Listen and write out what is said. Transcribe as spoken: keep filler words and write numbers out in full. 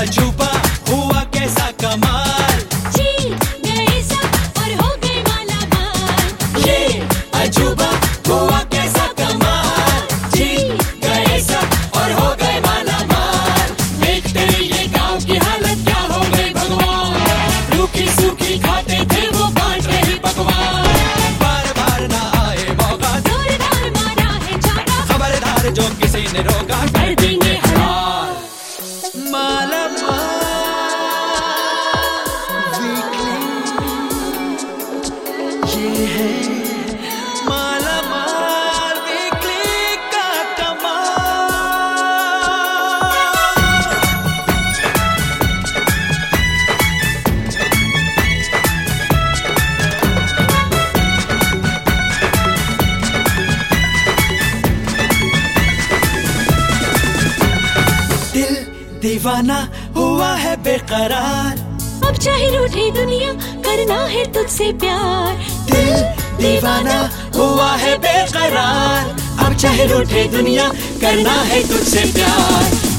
अजूबा हुआ कैसा कमाल, जीत गए सब और हो गए मालामाल। ये अजूबा हुआ कैसा कमाल, जीत गए सब और हो गए मालामाल। देख तेरे ये गांव की हालत क्या हो गई भगवान, रूखी सूखी खाते थे वो बांट रही पकवान। बार बार ना आए मौका, जोरदार मारा है झाका, खबरदार जो किसी ने रोका कर देंगे हलाल। मालामाल ये है मालामाल वीकली का कमाल। दिल दीवाना हुआ है बेकरार, अब चाहे रूठे दुनिया करना है तुझसे प्यार। दिल दीवाना हुआ है बेकरार, अब चाहे रूठे दुनिया करना है तुझसे प्यार।